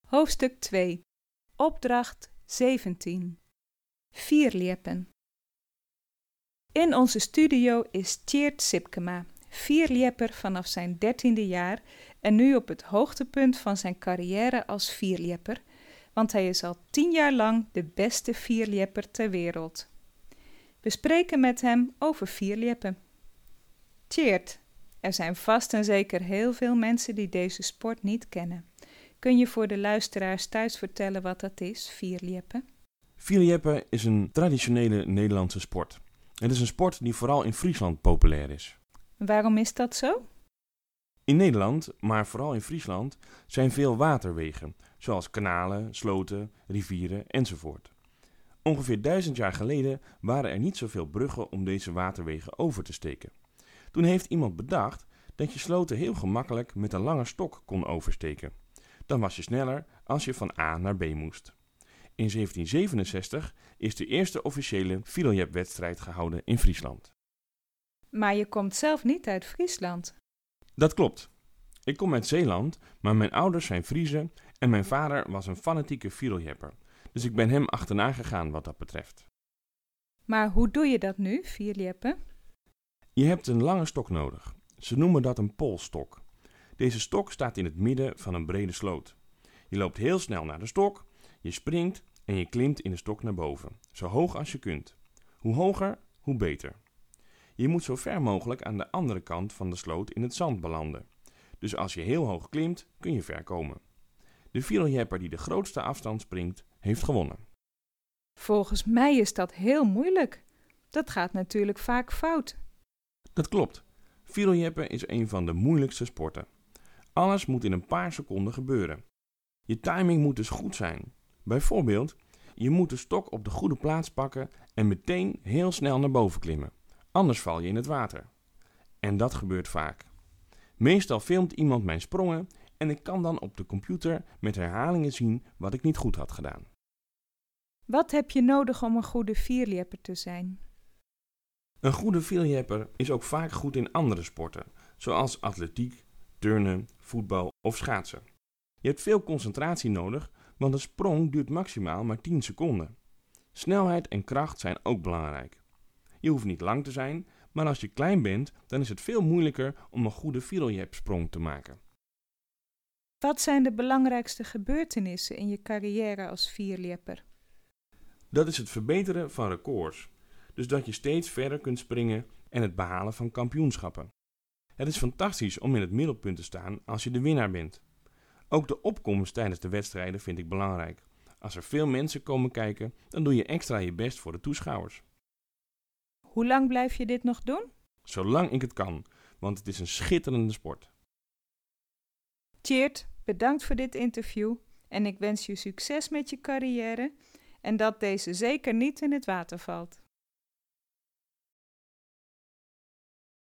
Hoofdstuk 2. Opdracht 17. Vierliepen. In onze studio is Tjeerd Sipkema, vierlieper vanaf zijn 13e jaar en nu op het hoogtepunt van zijn carrière als vierlieper, want hij is al 10 jaar lang de beste vierlieper ter wereld. We spreken met hem over vierliepen. Tjeerd, er zijn vast en zeker heel veel mensen die deze sport niet kennen. Kun je voor de luisteraars thuis vertellen wat dat is, vierliepen? Vierliepen is een traditionele Nederlandse sport. Het is een sport die vooral in Friesland populair is. Waarom is dat zo? In Nederland, maar vooral in Friesland, zijn veel waterwegen, zoals kanalen, sloten, rivieren enzovoort. Ongeveer 1000 jaar geleden waren er niet zoveel bruggen om deze waterwegen over te steken. Toen heeft iemand bedacht dat je sloten heel gemakkelijk met een lange stok kon oversteken. Dan was je sneller als je van A naar B moest. In 1767 is de eerste officiële vierliepwedstrijd gehouden in Friesland. Maar je komt zelf niet uit Friesland. Dat klopt. Ik kom uit Zeeland, maar mijn ouders zijn Friezen en mijn vader was een fanatieke vierlieper. Dus ik ben hem achterna gegaan wat dat betreft. Maar hoe doe je dat nu, vierliepen? Je hebt een lange stok nodig. Ze noemen dat een polstok. Deze stok staat in het midden van een brede sloot. Je loopt heel snel naar de stok, je springt en je klimt in de stok naar boven, zo hoog als je kunt. Hoe hoger, hoe beter. Je moet zo ver mogelijk aan de andere kant van de sloot in het zand belanden. Dus als je heel hoog klimt, kun je ver komen. De vierlieper die de grootste afstand springt, heeft gewonnen. Volgens mij is dat heel moeilijk. Dat gaat natuurlijk vaak fout. Dat klopt. Vierliepen is een van de moeilijkste sporten. Alles moet in een paar seconden gebeuren. Je timing moet dus goed zijn. Bijvoorbeeld, je moet de stok op de goede plaats pakken en meteen heel snel naar boven klimmen. Anders val je in het water. En dat gebeurt vaak. Meestal filmt iemand mijn sprongen en ik kan dan op de computer met herhalingen zien wat ik niet goed had gedaan. Wat heb je nodig om een goede vierlieper te zijn? Een goede vierlieper is ook vaak goed in andere sporten, zoals atletiek, turnen, voetbal of schaatsen. Je hebt veel concentratie nodig, want een sprong duurt maximaal maar 10 seconden. Snelheid en kracht zijn ook belangrijk. Je hoeft niet lang te zijn, maar als je klein bent, dan is het veel moeilijker om een goede vierliepsprong te maken. Wat zijn de belangrijkste gebeurtenissen in je carrière als vierlieper? Dat is het verbeteren van records, dus dat je steeds verder kunt springen en het behalen van kampioenschappen. Het is fantastisch om in het middelpunt te staan als je de winnaar bent. Ook de opkomst tijdens de wedstrijden vind ik belangrijk. Als er veel mensen komen kijken, dan doe je extra je best voor de toeschouwers. Hoe lang blijf je dit nog doen? Zolang ik het kan, want het is een schitterende sport. Tjeerd, bedankt voor dit interview en ik wens je succes met je carrière en dat deze zeker niet in het water valt.